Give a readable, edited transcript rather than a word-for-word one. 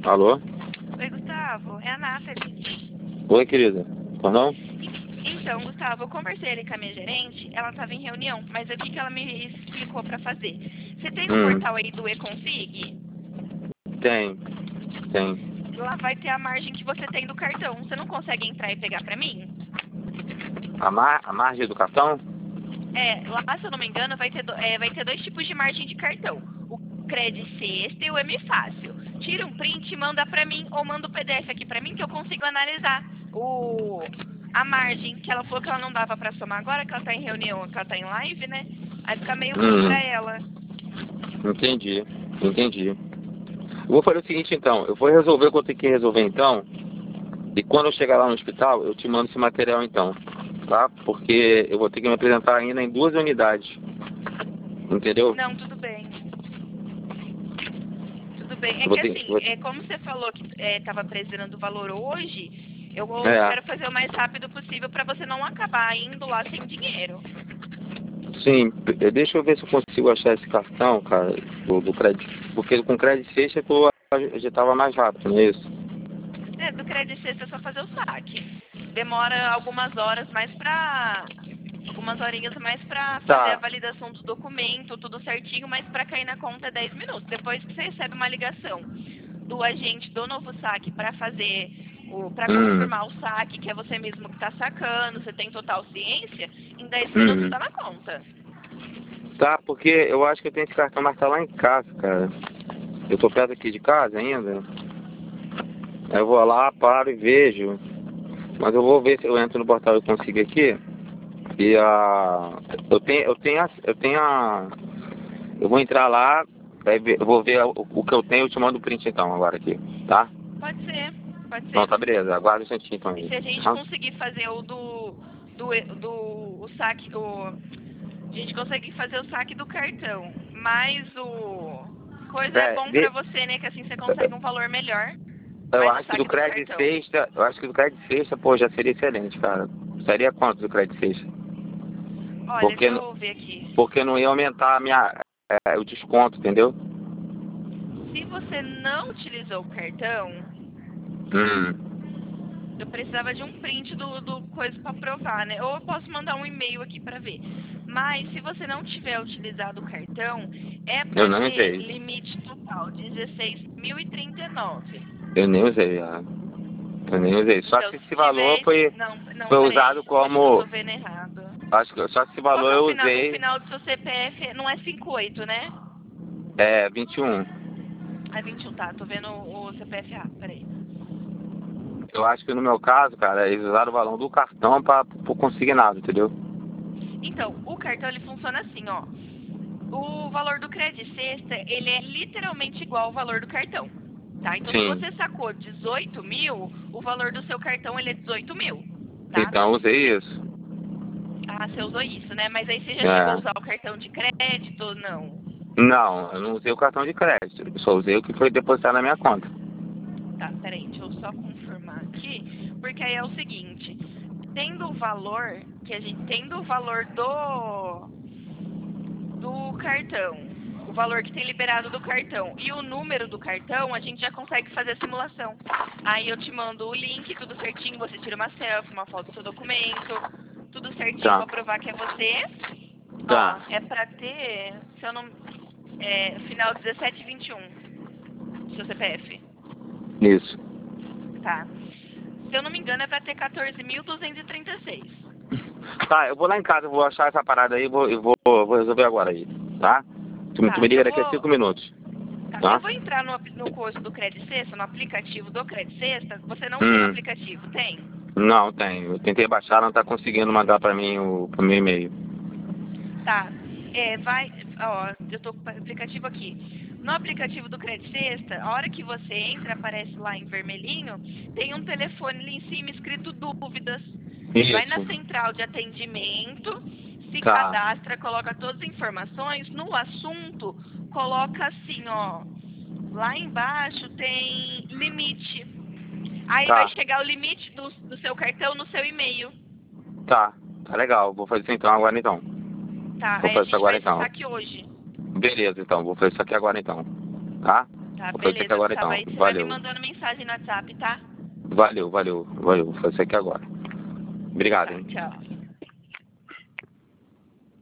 Alô? Oi, Gustavo. É a Nathalie. Oi, querida. Por não? Então, Gustavo, eu conversei ali com a minha gerente. Ela estava em reunião, mas o que ela me explicou para fazer? Você tem o portal aí do eConfig? Tem. Lá vai ter a margem que você tem do cartão. Você não consegue entrar e pegar para mim? A margem do cartão? Lá, se eu não me engano, vai ter dois tipos de margem de cartão. O Credit Sexta e o M Fácil. Tira um print e manda para mim, ou manda o PDF aqui para mim, que eu consigo analisar a margem, que ela falou que ela não dava para somar agora, que ela tá em reunião, que ela tá em live, né? Aí fica meio ruim pra ela. Entendi. Eu vou fazer o seguinte, então. Eu vou resolver o que eu tenho que resolver, então. E quando eu chegar lá no hospital, eu te mando esse material, então. Tá? Porque eu vou ter que me apresentar ainda em 2 unidades. Entendeu? Não, tudo bem. Tudo bem. É Eu que vou assim, ter... como você falou que estava precisando do valor hoje, eu É. quero fazer o mais rápido possível para você não acabar indo lá sem dinheiro. Sim, deixa eu ver se eu consigo achar esse cartão, cara, do crédito. Porque com crédito sexta já estava mais rápido, não é isso? Do Credit Sexta é só fazer o saque. Demora algumas horas mais pra. Algumas horinhas mais pra fazer a Tá. validação do documento, tudo certinho, mas pra cair na conta é 10 minutos. Depois que você recebe uma ligação do agente do novo saque pra fazer para confirmar o saque, que é você mesmo que tá sacando, você tem total ciência, em 10 minutos tá na conta. Tá, porque eu acho que eu tenho esse cartão, mas tá lá em casa, cara. Eu tô perto aqui de casa ainda. Aí eu vou lá, paro e vejo. Mas eu vou ver se eu entro no portal e consigo aqui. E eu vou entrar lá, eu vou ver o que eu tenho, eu te mando o print então agora aqui, tá? Pode ser. Não, tá beleza, aguarda um instantinho então aí. E se a gente conseguir fazer o saque, a gente consegue fazer o saque do cartão, mas coisa é bom pra você, né? Que assim você consegue um valor melhor. Eu Mas o acho que saque do do crédito cartão. sexta, pô, já seria excelente, cara. Seria quanto do crédito sexta? Olha, deixa eu ver aqui. Porque não ia aumentar o desconto, entendeu? Se você não utilizou o cartão, eu precisava de um print do coisa para provar, né? Ou eu posso mandar um e-mail aqui para ver. Mas se você não tiver utilizado o cartão, é Eu para não ter usei. limite total, 16.039. Eu nem usei, eu nem usei. Só Então, que se esse valor tiver foi, não, foi peraí. usado Acho que eu como. tô vendo errado. Acho que só que esse Qual valor que é eu o usei. final do seu CPF? Não é 58, né? É 21. É 21, tá. Tô vendo o CPF errado, peraí. Eu acho que no meu caso, cara, eles usaram o valor do cartão para pro consignado, entendeu? Então, o cartão ele funciona assim, ó. O valor do Credit Sexta, ele é literalmente igual ao valor do cartão, tá? Então, se Sim. você sacou 18 mil, o valor do seu cartão ele é 18 mil, tá? Então eu usei isso. Ah, você usou isso, né? Mas aí você já chegou a É. usar o cartão de crédito? Não. Não, eu não usei o cartão de crédito. Eu só usei o que foi depositado na minha conta. Tá, peraí, deixa eu só confirmar aqui, porque aí é o seguinte, tendo o valor do cartão, o valor que tem liberado do cartão e o número do cartão, a gente já consegue fazer a simulação. Aí eu te mando o link, tudo certinho, você tira uma selfie, uma foto do seu documento, tudo certinho pra provar que é você. Tá. Ó, é pra ter, se eu não, final 1721, seu CPF. Isso. Tá. Se eu não me engano, é pra ter 14.236. Tá, eu vou lá em casa, eu vou achar essa parada aí, vou resolver agora aí, tá? Tu Tá, me liga daqui a 5 minutos. Tá? eu vou entrar no curso do Credit Sexta, no aplicativo do Credit Sexta. Você não tem o aplicativo, tem? Não, tem. Eu tentei baixar, não tá conseguindo mandar pra mim pro meu e-mail. Tá. Eu tô com o aplicativo aqui. No aplicativo do Credit Sexta, a hora que você entra, aparece lá em vermelhinho, tem um telefone ali em cima escrito dúvidas. Isso. Vai na central de atendimento, se Tá. cadastra, coloca todas as informações. No assunto, coloca assim, ó. Lá embaixo tem limite. Aí vai chegar o limite do seu cartão no seu e-mail. Tá legal. Vou fazer isso então agora então. Tá, Vou aí a fazer isso gente agora faz o então. saque hoje. Beleza, então. Vou fazer isso aqui agora então. Tá? Tá, Vou fazer isso aqui agora então. Você vai me Valeu. mandando mensagem no WhatsApp, tá? Valeu. Vou fazer isso aqui agora. Obrigado, Tá, hein? tchau.